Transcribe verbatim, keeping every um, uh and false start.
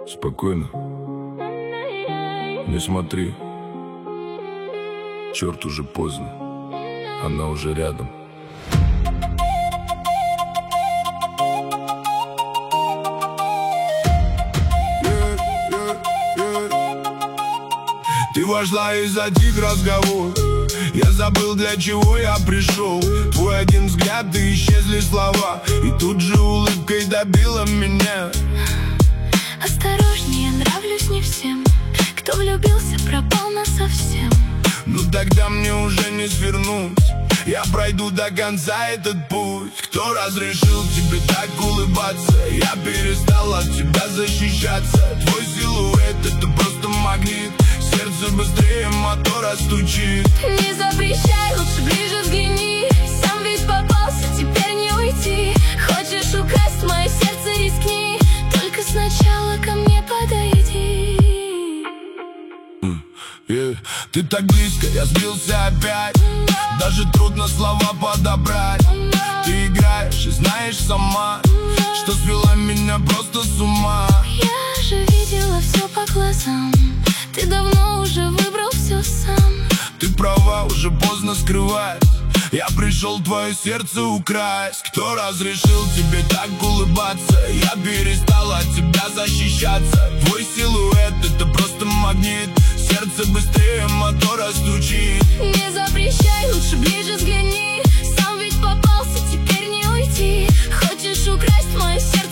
Спокойно. Не смотри. Черт, уже поздно. Она уже рядом. Ты вошла и затих разговор. Я забыл, для чего я пришел. Твой один взгляд, и исчезли слова. И тут же улыбкой добила меня. Осторожнее, нравлюсь не всем. Кто влюбился, пропал насовсем. Ну тогда мне уже не свернуть. Я пройду до конца этот путь. Кто разрешил тебе так улыбаться? Я перестал от тебя защищаться. Твой силуэт — это просто магнит. Сердце быстрее мотора стучит. Не запрещай, лучше ближе взгляни. Сам ведь попался, теперь не уйти. Хочешь украсть мое сердце, рискни. Только сначала ко мне подойди. Yeah. Ты так близко, я сбился опять. Даже трудно слова подобрать. Ты играешь и знаешь сама, что свела меня просто с ума. Я же видела все по глазам. Ты давно уже выбрал все сам. Ты права, уже поздно скрывать. Я пришел твое сердце украсть. Кто разрешил тебе так улыбаться? Я перестал от тебя защищаться. Твой силуэт — это просто магнит. Сердце быстрее мотора стучит. Не запрещай, лучше ближе взгляни. Сам ведь попался, теперь не уйти. Хочешь украсть мое сердце?